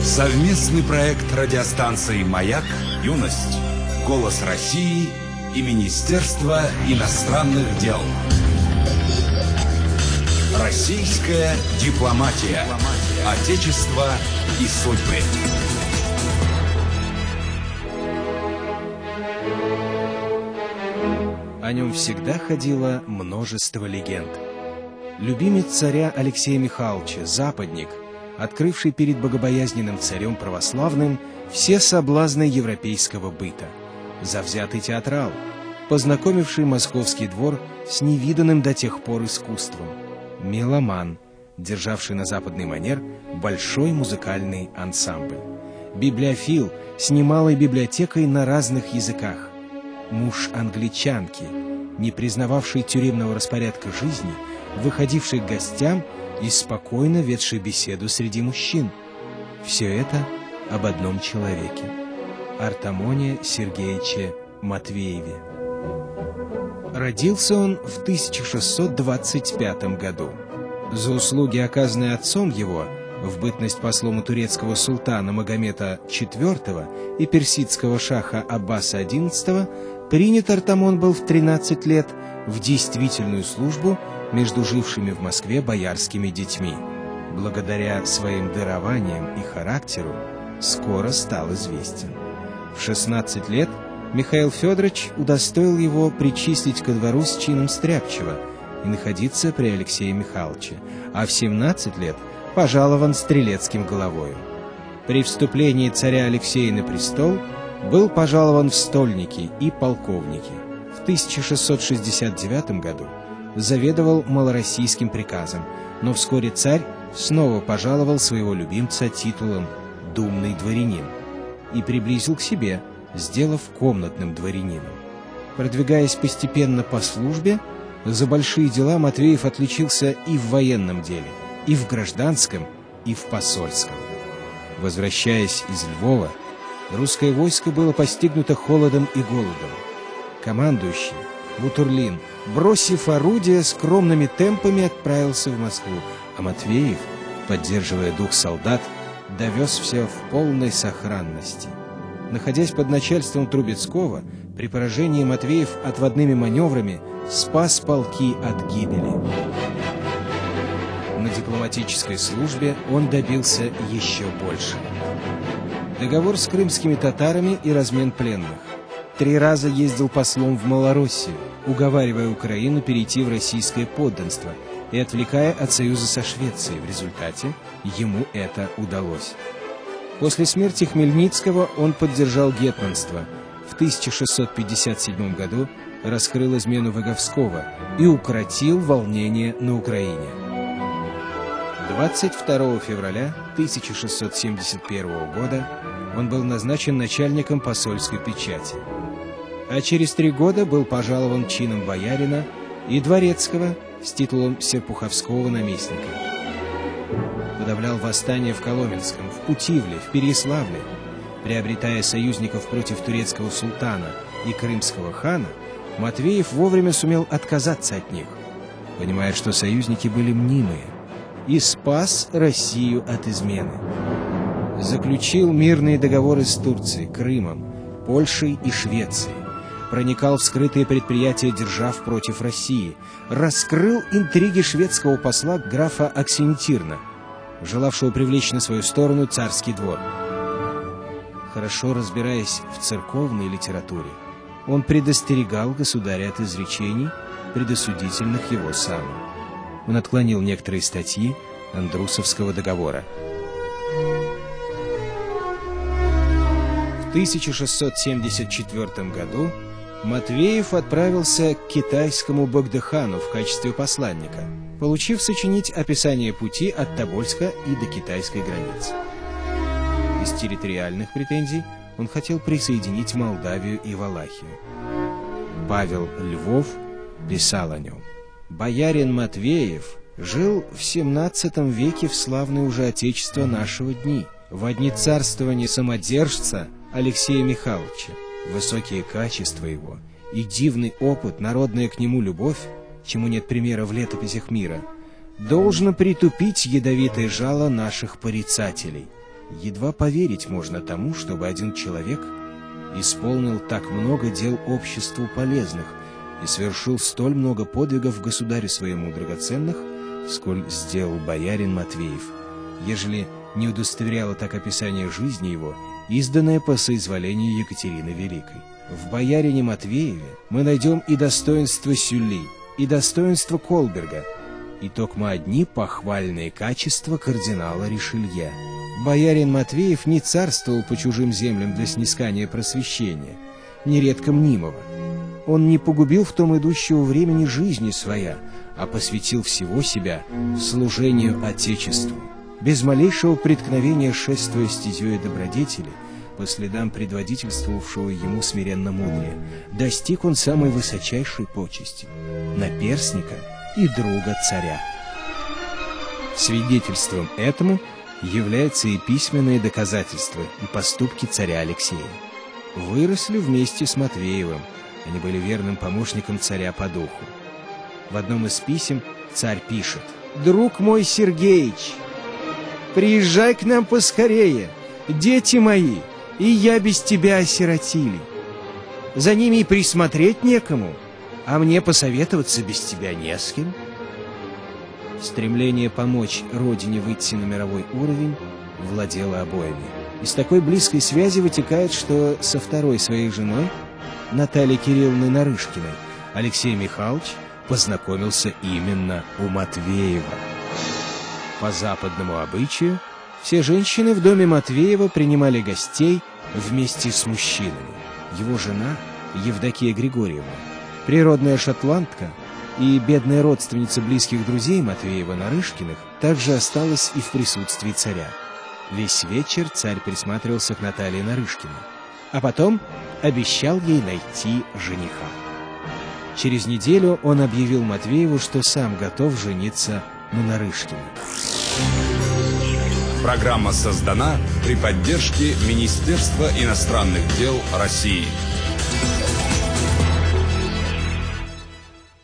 Совместный проект радиостанции «Маяк», «Юность», «Голос России» и Министерства иностранных дел. Российская дипломатия. Отечество и судьбы. О нем всегда ходило множество легенд. Любимец царя Алексея Михайловича, западник, открывший перед богобоязненным царем православным все соблазны европейского быта, завзятый театрал, познакомивший московский двор с невиданным до тех пор искусством, меломан, державший на западный манер большой музыкальный ансамбль, библиофил с немалой библиотекой на разных языках, муж англичанки, не признававший тюремного распорядка жизни, выходивший к гостям и спокойно ведший беседу среди мужчин. Все это об одном человеке — Артамоне Сергеевиче Матвееве. Родился он в 1625 году. За услуги, оказанные отцом его, в бытность послом у турецкого султана Магомета IV и персидского шаха Аббаса XI, принят Артамон был в 13 лет в действительную службу между жившими в Москве боярскими детьми. Благодаря своим дарованиям и характеру скоро стал известен. В 16 лет Михаил Федорович удостоил его причислить ко двору с чином стряпчего и находиться при Алексее Михайловиче, а в 17 лет пожалован стрелецким головою. При вступлении царя Алексея на престол был пожалован в стольники и полковники. В 1669 году заведовал малороссийским приказом, но вскоре царь снова пожаловал своего любимца титулом «думный дворянин» и приблизил к себе, сделав комнатным дворянином. Продвигаясь постепенно по службе, за большие дела Матвеев отличился и в военном деле, и в гражданском, и в посольском. Возвращаясь из Львова, русское войско было постигнуто холодом и голодом. Командующий Бутурлин, бросив орудия, скромными темпами отправился в Москву, а Матвеев, поддерживая дух солдат, довез все в полной сохранности. Находясь под начальством Трубецкого, при поражении Матвеев отводными маневрами спас полки от гибели. На дипломатической службе он добился еще больше. Договор с крымскими татарами и размен пленных. 3 раза ездил послом в Малороссию, уговаривая Украину перейти в российское подданство и отвлекая от союза со Швецией. В результате ему это удалось. После смерти Хмельницкого он поддержал гетманство. В 1657 году раскрыл измену Ваговского и укротил волнения на Украине. 22 февраля 1671 года он был назначен начальником посольской печати, а через 3 года был пожалован чином боярина и дворецкого с титулом серпуховского наместника. Подавлял восстания в Коломенском, в Путивле, в Переяславле. Приобретая союзников против турецкого султана и крымского хана, Матвеев вовремя сумел отказаться от них, понимая, что союзники были мнимые, и спас Россию от измены. Заключил мирные договоры с Турцией, Крымом, Польшей и Швецией, проникал в скрытые предприятия держав против России, раскрыл интриги шведского посла графа Аксентирна, желавшего привлечь на свою сторону царский двор. Хорошо разбираясь в церковной литературе, он предостерегал государя от изречений, предосудительных его сану. Он отклонил некоторые статьи Андрусовского договора. В 1674 году Матвеев отправился к китайскому Богдыхану в качестве посланника, получив сочинить описание пути от Тобольска и до китайской границы. Из территориальных претензий он хотел присоединить Молдавию и Валахию. Павел Львов писал о нем: «Боярин Матвеев жил в XVII веке в славное уже отечество нашего дни, во дни царствования самодержца Алексея Михайловича. Высокие качества его и дивный опыт, народная к нему любовь, чему нет примера в летописях мира, должно притупить ядовитое жало наших порицателей. Едва поверить можно тому, чтобы один человек исполнил так много дел обществу полезных и совершил столь много подвигов государю своему драгоценных, сколь сделал боярин Матвеев, ежели не удостоверяло так описание жизни его, изданное по соизволению Екатерины Великой. В боярине Матвееве мы найдем и достоинство Сюлли, и достоинство Колберга, и токмо одни похвальные качества кардинала Ришелье. Боярин Матвеев не царствовал по чужим землям для снискания просвещения, нередко мнимого. Он не погубил в том идущего времени жизни своя, а посвятил всего себя служению Отечеству. Без малейшего преткновения, шествуя стезей добродетели, по следам предводительствовавшего ему смиренно-мудрия, достиг он самой высочайшей почести — наперсника и друга царя. Свидетельством этому являются и письменные доказательства, и поступки царя Алексея. Выросли вместе с Матвеевым, они были верным помощником царя по духу. В одном из писем царь пишет: «Друг мой Сергеич, приезжай к нам поскорее, дети мои, и я без тебя осиротили. За ними и присмотреть некому, а мне посоветоваться без тебя не с кем». Стремление помочь родине выйти на мировой уровень владело обоими. Из такой близкой связи вытекает, что со второй своей женой, Натальей Кирилловной Нарышкиной, Алексей Михайлович познакомился именно у Матвеева. По западному обычаю, все женщины в доме Матвеева принимали гостей вместе с мужчинами. Его жена, Евдокия Григорьевна, природная шотландка и бедная родственница близких друзей Матвеева Нарышкиных, также осталась и в присутствии царя. Весь вечер царь присматривался к Наталье Нарышкиной, а потом обещал ей найти жениха. Через неделю он объявил Матвееву, что сам готов жениться на Нарышкиной. Программа создана при поддержке Министерства иностранных дел России.